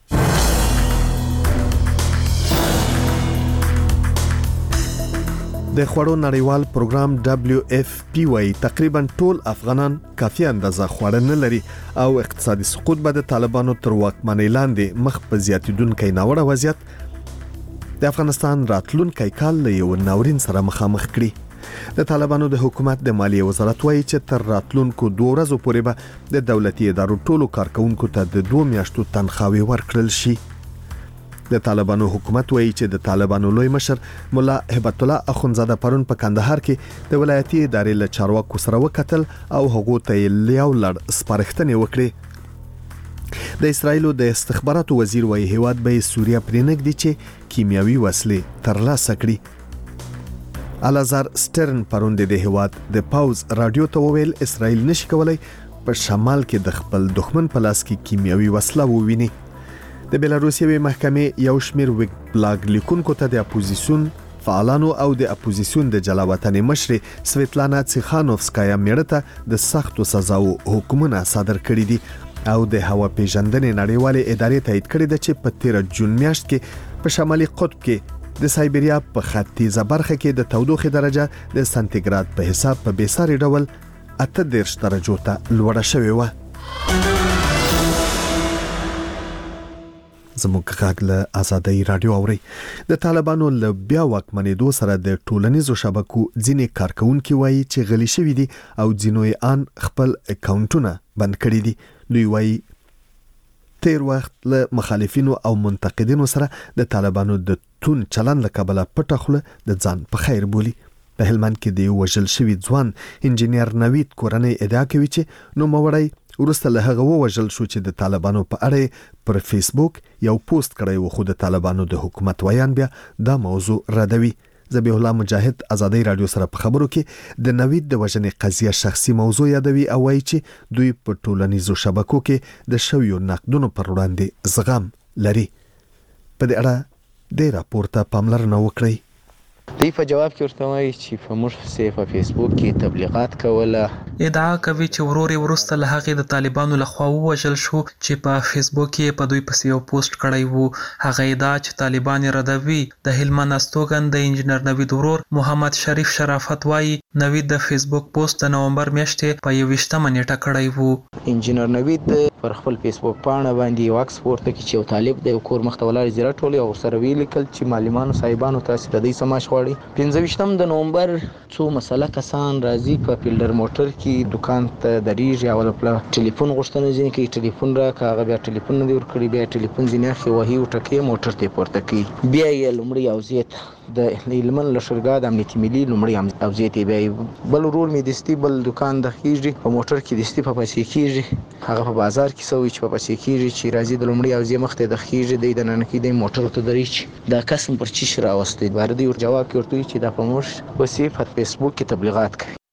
د خوړو نړیوال پروګرام دبلیو اف پی وايي تقریبا ټول افغانان کافي اندازه خوړ نه لري او اقتصادي سقوط به د طالبانو تر واکمنۍ لاندې مخ په زیاتیدونکی ناوړه وضعیت د افغانستان راتلونکی کال له یو ناورین سره مخامخ کړي. د طالبانو د حکومت د مالیې وزارت وایي چې تر راتلونکو دوه ورځو پورې به د دولتي ادارو ټولو کارکونکو ته د دوه میاشتو تنخواهي ورکړل شي. د طالبانو حکومت وایي چې د طالبانو لوی مشر مولا هبت الله اخونزاده پرون په کندهار کې د ولایتي ادارې له چارواکو سره وکتل او هغه ته یو لړ سپارښتنې وکړې. د اسرایلو د استخباراتو وزیر وایي هیواد به سوریه پرې نږدې چې کیمیاوي وسلې ترلاسه کړي. الازار سټرن پرون د هیواد د پاوز رادیو ته وویل اسرایل نشي کولای په شمال کې د خپل دښمن په لاس کې کیمیاوي وسله وویني. د بلاروسیوي محکمې یو شمېر ویک بلاګ لیکونکو ته د اپوزیسیون فعالانو او د اپوزیسیون د جلاوطنې مشر سویتلانا تسیخانوفسکایا میړه ته د سختو سزاو حکمونه صادر کړي دي او د هوا پیژندنې نړیوالې ادارې تایید کړی ده چې په تیر جون میاشت کې په شمالي قطب کې د سایبریا په ختیځه برخه کې د تودوخې درجه د سانتیګراد په حساب په بیساري ډول اته دېرش درجو ته لوړه شوې وه. زموږ غږ له ازادۍ راډیو اورئ. د طالبانو له بیا واکمنېدو سره د ټولنیزو شبکو ځینې کارکونکي وایي چې غلي شوي دي او ځینو یې ان خپل اکاونټونه بند کړي دي. دوی وایي تیر وخت له مخالفینو او منتقدینو سره د طالبانو د تون چلن له کبله پټه خوله د ځان په خیر بولي. په هلمند کې د یو وژل شوي ځوان انجینیر نوید کورنۍ ادعا کوي چې نوموړی وروسته له هغه ووژل شو چې د طالبانو په اړه پر فیسبوک یو پوسټ کړی و، خو د طالبانو د حکومت ویان بیا دا موضوع ردوي. ذبیح الله مجاهد ازادۍ راډیو سره په خبرو کې د نوید د وژنې قضیه شخصي موضوع یادوي او وایي چې دوی په ټولنیزو شبکو کې د شویو نقدونو پر وړاندې زغم لري. په دې اړه د راپور ته پاملرنه وکړئ. دوی په جواب کې ورته وایي چې په موږ پسې په فیسبوک کې تبلیغات کوله. ادعا کوي چې ورور یې وروسته له هغې د طالبانو لخوا ووژل شو چې په فیسبوک کې په دوی پسې یو پوسټ کړی وو. هغه ادعا چې طالبان یې ردوي. د هلمند استوګن د انجینر نوید ورور محمد شریف شرافت وایي نوید د فیسبوک پوسټ د نومبر میاشتې په یوویشتمه نیټه کړی وو. انجینر نوید پر خپل فیسبوک پاڼه باندې یو عکس پورته کړي چې یو طالب د یو کور مخ ته ولاړ زیرا ټولې او سره ویې لیکل چې معلمانو صاحبانو تاسې د دوی څه معاش غواړئ. پنځه ویشتم د نومبر څو مسله کسان راځي په فیلډر موټر کې دکان ته درېږي او له ټلیفون غوښتنه ځینې کوي ټلیفون راکړه، هغه بیا ټلیفون نه دی ورکړی، بیا ټلیفون ځینې اخلي وهي وټکوي موټر ته یې پورته کوي. بیا یې لومړی اوضیع ته د هلمند لښکرګاه د امنیتي ملي لومړی اوضیع ته بیا یې بل ورور مې دستي بل دکان د خیږي په موټر کې دستي په پسې کېږي، هغه په بازار کې څه وایي چې په پسې کېږي چې راځي د لومړي اوضیع مخ ته د خیږي دی د ننکي دی موټر ته درېږي. دا کس پر چی راوستی بار دی ور جواب کې ورته چې دا په موږ وسیف په فیسبوک کې تبلیغات کوي.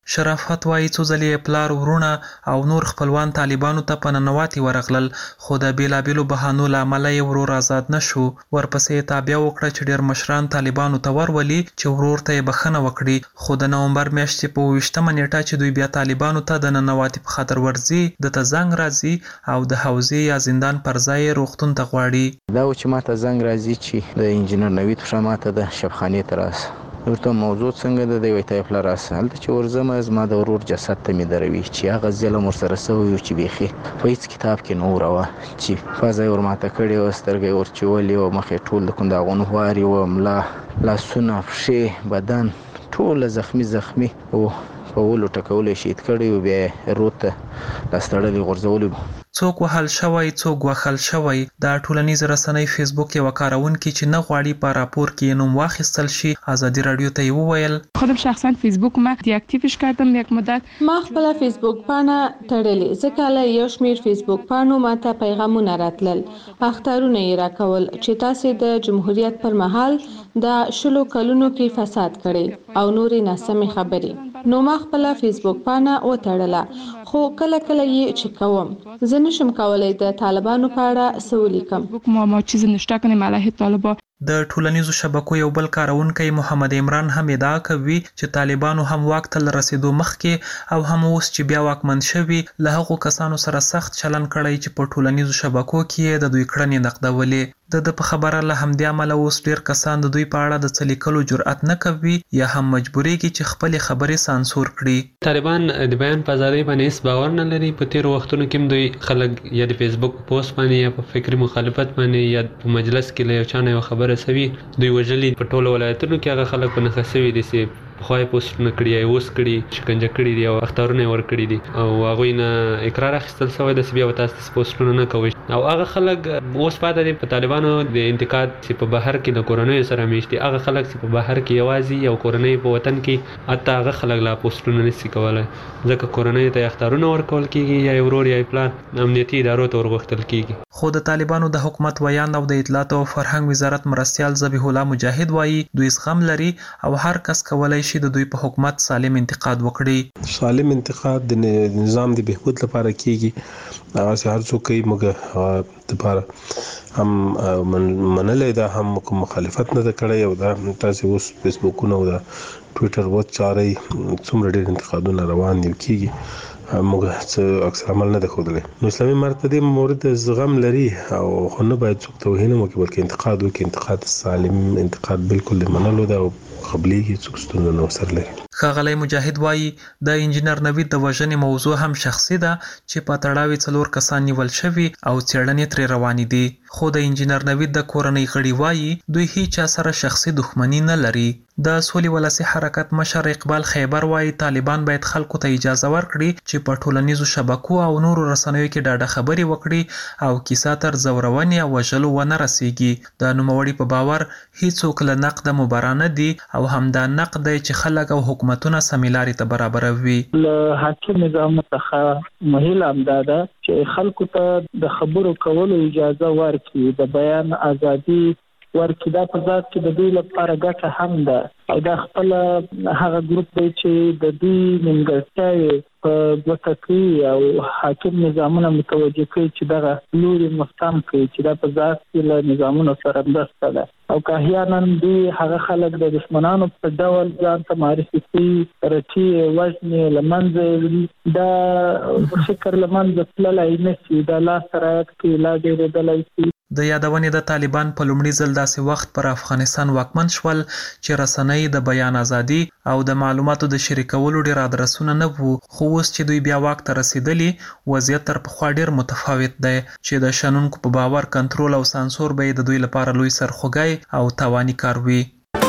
شرافت وایي څو ځلې پلار ورونه او نور خپلوان طالبانو ته په ننواتې ورغلل خو د بېلابېلو بهانو له امله یې ورور آزاد نه شو. ورپسې یې تابیا وکړه چې ډېر مشران طالبانو ته ورولي چې ورور ته یې بخښنه وکړي خو د نومبر میاشتې په اوویشتمه نیټه چې دوی بیا طالبانو ته د ننواتې په خاطر ورځي دته زنګ راځي او د حوزې یا زندان پر ځای یې روغتون ته غواړي. دا و چې ماته زنګ راځي چې د انجینر نوید پښه ماته د شبخانې ته راسه ورته موضوع څنګه ده دی وایي ته یې پله راسه هلته چې ورځم زما د ورور جسد ته مې دروي چې هغه ظلم ورسره سوی و چې بیخي په هېڅ کتاب کې نه وروه چې پزه یې ورماته کړې وه سترګه یې ورچولې وه مخ یې ټول د کنداغون خوارې وه ملا لاسونه پښې بدن ټوله زخمي زخمي و په ولو ټکولو یې شهید کړی و بیا یې رود ته لاس تړلې غورځولي وو. څوک وهل شوی څوک وهل شوی دا ټولنیز رسنۍ فیسبوک یو کارونکي چې نه غواړي په راپور کې نوم واخیستل شي ازادي رادیو ته وویل خودم شخصا فیسبوک ما دیاکتیوش کردم یک مدت ما خپل فیسبوک پاڼه تړلې ځکه له یو شمیر فیسبوک پاڼو ماته پیغامونه راتلل اخطارونه یې راکول چې تاسو د جمهوریت پر مهال د شلو کلونو کې فساد کړي او نورې ناسمې خبرې نو ما خپل فیسبوک پاڼه وتړله خو کله کله یې چې کوم زه نشم کولای د طالبانو په اړه څه ولیکم ما ما چیز نشته کنیم علیه طالبان. د ټولنیزو شبکو یو بل کارونکی محمد عمران هم ادعا کوي چې طالبانو هم واک ته له رسیدو مخکې او هم اوس چې بیا واکمن شوي له هغو کسانو سره سخت چلن کړی چې په ټولنیزو شبکو کې د دوی کړنې نقدولې. د د په خبره له همدې امله اوس ډېر کسان د دوی په اړه د څه لیکلو جرأت نه کوي یا هم مجبوریږي چې خپلې خبرې سانسور کړي. طالبان د بیان په ازادۍ باندې هیڅ باور نه لري. په تېرو وختونو کې هم دوی خلک یا د فیسبوک پوسټ باندې یا په فکري مخالفت باندې یا په مجلس کې له یو چا نه یو خبره سوي دوی وژلي. په ټولو ولایتونو کې هغه خلک په نښه سوي دي چې پخوا یې پوسټونه کړي یا یې اوس کړي شکنجه کړي دي او اخطارونه یې ورکړي دي او هغوی نه اقرار اخیستل سوی ده چې بیا به تاسو داسې پوسټونه نه کوئ او هغه خلک اوس پاته دي په طالبانو د انتقاد چې په بهر کې د کورنیو سره میشت دي. هغه خلک چې په بهر کې یوازې یو کورنۍ په وطن کې حتی هغه خلک لا پوسټونه نشي کولی ځکه کورنیو ته اخطارونه ورکول کېږي یا یې ورور یا یې پلار امنیتي ادارو ته ورغوښتل کېږي. خو د طالبانو د حکومت ویاند او د اطلاعات او فرهنګ وزارت مرستیال ذبیح الله مجاهد وایي دوی زغم لري او هر کس کولی شي د دوی په حکومت سالم انتقاد وکړي. سالم انتقاد د نظام د بهبود لپاره کېږي هغه هر څوک کوي موږ لپاره هم منلې ده هم مخالفت نه کړی او دا تاسو اوس فیسبوکونه او دا ټوئیټر و چاري څومره ډېر انتقادونه روان دي کېږي موږ څه اکثر عمل نه ښودلی. نو اسلامي امارت په دې مورد زغم لري او خو نه باید څوک توهین وکړي بلکې انتقاد وکړي. انتقاد سالم انتقاد بالکل د منلو ده او قبليږي څوک ستونزه نه ورسره لري. ښاغلی مجاهد وایي د انجینر نوید د وژنې موضوع هم شخصي ده چې په تړاو یې څلور کسان نیول شوي او څېړنې ترې روانې دي. خو د انجینر نوید د کورنۍ غړي وایي دوی هیچا سره شخصي دښمني نه لري. د سولې ولسي حرکت مشر اقبال خیبر وایي طالبان باید خلکو ته اجازه ورکړي چې په ټولنیزو شبکو او نورو رسنیو کې ډاډه خبرې وکړي او کیسه تر زورونې او وژلو ونه رسیږي. د نوموړي په باور هیڅوک له نقده مبرا نه دي او همدا نقد دی چې خلک او حکومتونه سمې لارې ته برابروي. له حاکم نظام څخه مهیله همدا ده چې خلکو ته د خبرو کولو اجازه ورکړي د بیان ازادي ورکړي. دا په ذات کې د دوی لپاره ګټه هم ده او دا خپل هغه ګروپ دی چې د دوی نیمګړتیاوې په ګوته کوي او حاکم نظامونه متوجه کوي چې دغه لوري مستم کوي چې دا په ذات کې له نظامونو سره مرسته ده او که احیانا دوی هغه خلک د دښمنانو په ډول ځان ته معرفي کوي رټي وژنې له منځه دا فکر له منځه تللی نه شي. دا لاسته رایت کې لا ډېرېدلی شي. د یادونې د طالبان په لومړي ځل داسې وخت پر افغانستان واکمن شول چې رسنۍ د بیان ازادي او د معلوماتو د شریکولو ډېر ادرسونه نه وو. خو اوس چې دوی بیا واک ته رسیدلي وضعیت تر پخوا ډېر متفاوت دی چې د شنونکو په باور کنټرول او سانسور به د دوی لپاره لوی سرخوږی او تاواني کار وي.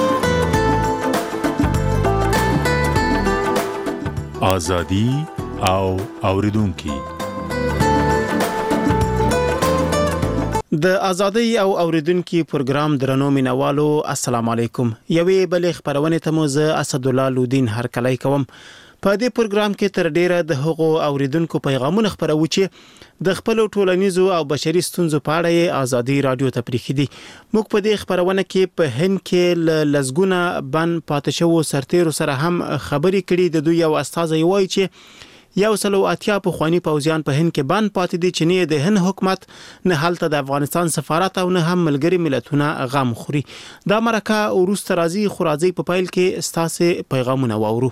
ازادي او اوریدونکي د ازادۍ او اوریدونکو پروګرام درنو مینوالو السلام علیکم. یوې بلې خبرونه ته مو زه اسد الله لودین هرکلی کوم. په دې پروګرام کې تر ډیره د هغو اوریدونکو پیغامونه خبرو چې د خپل ټولنیزو او بشري ستونزو په اړه آزادي رادیو ته پریښي دي. موږ په دې خبرونه کې په هند کې لزګونه بن پاتې شوو سرتیرو سره هم خبرې کړي. د دوی یو استازی وایي چې یو سلو اتیا په خواني پوځیان په هند کې بند پاتې دي چې نه د هند حکومت نه هلته د افغانستان سفارت او نه هم ملګری ملتونه غم خوري. دا مرکه وروسته راځي خو راځي په پایل کې ستاسو پیغامونه واورو.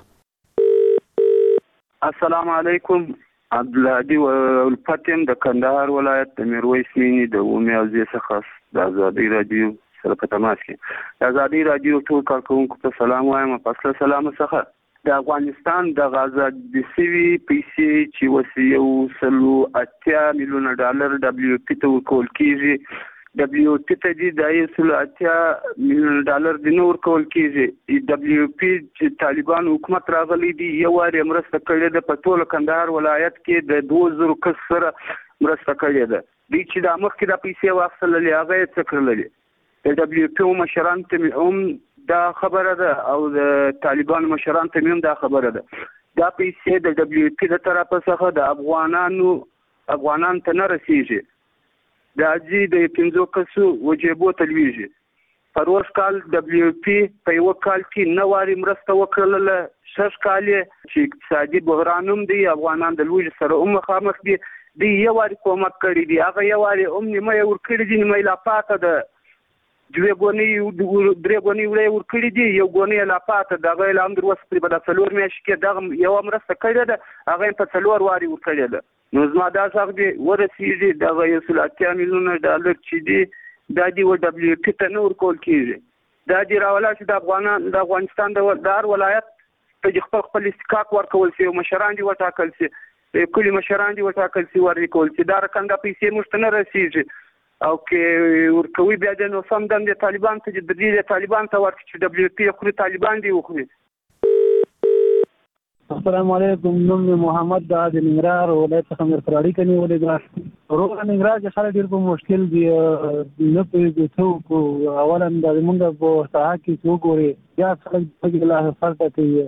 السلام علیکم. عبدالهادي ولپتیم د کندهار ولایت د میرویس مینی د اومي اوزي څخه د آزادي رادیو سره په تماس کې. د آزادي رادیو ټول کارکونکو ته سلام وایم. په سلام څخه د افغانستان د آزادي سوي پیسې چې وسی یو سلو اتیا میلیونه ډالر دبليو پی ته ورکول کیږي. دبليو پی ته دي د یو سلو اتیا میلیونه ډالر د نور کول کیږي. دبليو پی چې طالبان حکومت راغلي دي یو واری مرسته کړې ده په ټول کندهار ولایت کې د دوه زره کس سره مرسته کړې ده. دي چې د مخکې د پیسې واخللې هغه یې څه کړلې. د دبليو پی مشران ته هم دا خبره ده او د طالبان مشران ته هم دا خبره ده. دا پیسې د دبليو پی د طرفه څخه د افغانانو افغانان ته نه رسیږي. د اجي د پنځو کسو وجيبو تلويږي. پروس کال دبليو پی په یو کال کې نو واری مرسته وکړله. شش کال چې اقتصادي بحرانوم دی افغانان د لوی سره هم مخامخ دي. دی یو واری کومک کړی دی. هغه یو واری هم نیمه ور کړی دي نیمه لا پاته ده. دوی غونی درې غونی وړي ور کړی دي. یو غونی لا پاته دغه اعلان در وس پر بل څلور میاشتې کې دغه یو مرسته کړی ده. هغه په څلور واری ور کړی ده. نو زما دا څنګه دی ورسیږي دغه یو سل اتیا میلیونه ډالر چې دی د دې و دبليو پی ته نور کول کیږي. دا دی راولا چې د افغانان د افغانستان د دار ولایت په خپل خپل استحقاق ورکول شي او مشران دي وټاکل شي. کلی مشران دي وټاکل شي ورکول شي. دا رقم د پیسې مشتنه رسیږي او کې ورکوي بیا د نو سم د طالبان ته د دې طالبان ته ورکړي چې دبليو پی خو طالبان دی وخوري. السلام علیکم. نوم محمد د عادل ننګرهار ولایت څخه مر فراری کني ولې ګراس روغ ننګرهار چې خلک ډیر په مشکل دي نه پېږي څوک اولا د موږ په ساحه کې څوک وري یا خلک په لا فرق کوي.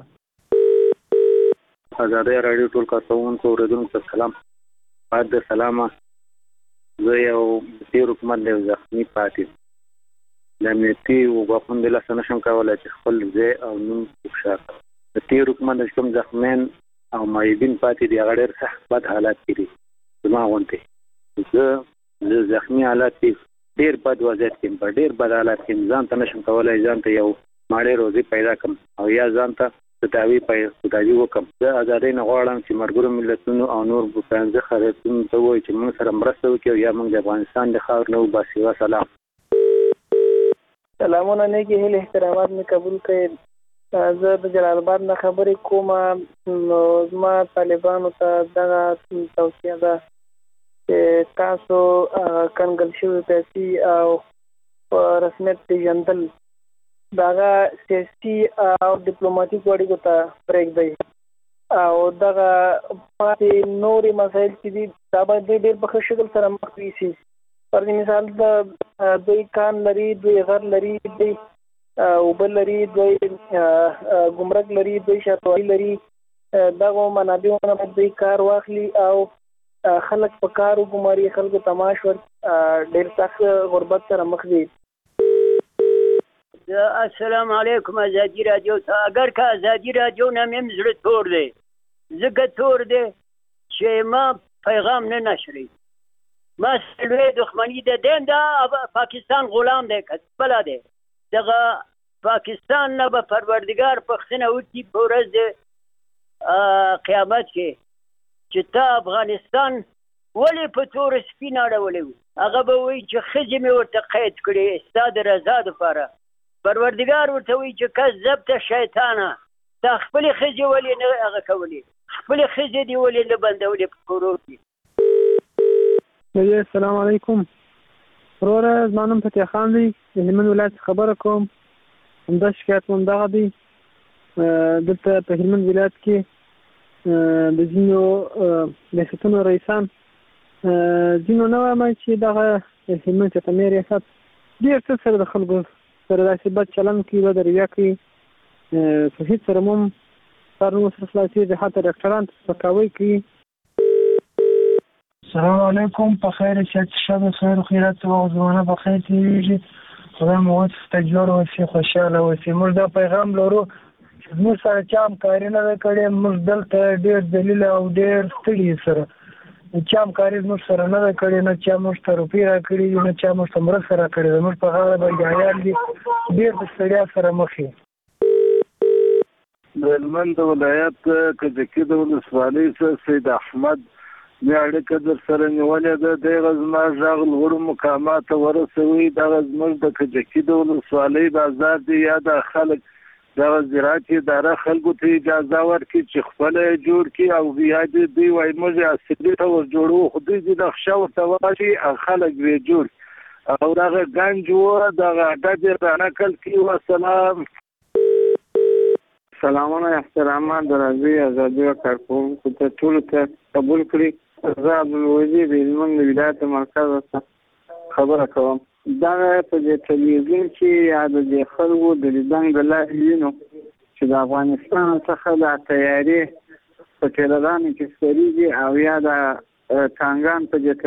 آزادي رادیو ټول کارکونکو اوریدونکو ته سلام. بعد د سلامه زه یو تیر حکومت له ځخمي پاتې د امنیتي وګړو د لاسه نشم کولای چې خپل ځای او نوم وښکاره. د تیر حکومت د کوم ځخمین او مایبین پاتې دی هغه ډېر سخت بد حالات کې دي. زما غونډې زه د ځخمي حالات کې ډېر بد وضعیت کې په ډېر بد حالات کې ځان ته نشم کولای ځان ته یو ماړې روزي پیدا کړم او یا ځان ته تداوی پای خدایي وکم. زه آزادۍ نه غواړم چې مرګرو ملتونو او نور بوتانځه خریدون ته وایي چې موږ سره مرسته وکړي یا موږ د افغانستان د خاور نه وباسي. وسلام. سلامونه نیکی هیله احترامات می قبول کړئ. زه د جلال آباد نه خبرې کوم. نو زما طالبانو ته دغه توصیه ده چې تاسو کنګل شوي پیسې او په رسمیت پیژندل دغه سیاسي او ډیپلوماټیک اړیکو ته پرېږدئ او دغه پاتې نورې مسایل چې دي دا باید ډېر په ښه شکل سره مخ یوسي. پر مثال د دوی کان لري دوی غر لري دوی اوبه لري دوی ګمرک لري دوی شاتوالي لري. دغه منابعونه باید دوی کار واخلي او خلک په کار وګماري خلکو تماش ور ډېر سخت غربت سره مخ دي. السلام علیکم. آزادی رادیو ته اگر که آزادی رادیو نامیم زړه تور دی ځکه تور دی چې ما پیغام نه نشری. ما سلوی دښمنی د دین دا پاکستان غلام دی کسبلا دی. دغه پاکستان نه به پروردگار پښتنه وکړي په ورځ د قیامت کې چې تا افغانستان ولې په تور سپین اړولی وو. هغه به وایي چې ښځې مې ورته قید کړې ستا د رضا دپاره. پروردگار ورته وایي چې کذبت شیطانه تا خپلې ښځې ولې نه هغه کولې خپلې ښځې دې ولې نه بندولې په کورو کې. السلام علیکم. وروره زما نوم فتح خان دی د هلمند ولایت خبره کوم. همدا شکایت مو همدغه دی. دلته په هلمند ولایت کې د ځینو ریاستونو رئیسان ځینو نه وایم چې دغه هلمند چتمې ریاست ډېر څه سره د خلکو سره داسې بد چلند کوي بد رویه کوي. په هېڅ سره مو هم کار نه ورسره خلاصېږي. حتی ډاکټران ته سپکاوی کوي. السلام علیکم په خیر شت شب خیر و خیرات او زمانه په خیر تیریږي خدای مو ته جوړ اوسې خوشاله اوسې موږ دا پیغام لرو چې موږ سره چا همکاري نه کړې موږ دلته ډېر دلیل او ډېر ستړي سره چا همکاري موږ سره نه کړې نه چا موږ ته روپۍ راکړي نه چا موږ ته مرسته راکړې موږ په غاړه باندې عیال دي ډېر د ستړیا سره مخ یو د هلمند ولایت کجکي د ولسوالۍ څخه سید احمد مې اړیکه در سره نیولې ده دغه زما غږ لوړو مقاماتو ورسوي دغه زموږ د کجکي د ولسوالۍ بازار دی یا د خلک دغه زراعت اداره خلکو ته اجازه ورکړي چې خپل جوړ کړي او بیا دې دوی وایي موږ اصلي ته ور جوړو خو دوی د نقشه ورته وایي خلک یې جوړ او دغه ګنج و دغه اډه دې رانقل کړي وسلام سلامونه احترامات درازي ازادي او کارکونکو ته ټول ته قبول کړي زه عبدالوزیر د هلمند ولایت مرکز څخه خبره کوم دا په دې تلویزیون کې یا د دې خلکو د لیدنګ د لارې وینو چې د افغانستان څخه د تیاري په ټیلرانو کې سریږي او یا د ټانګان په دې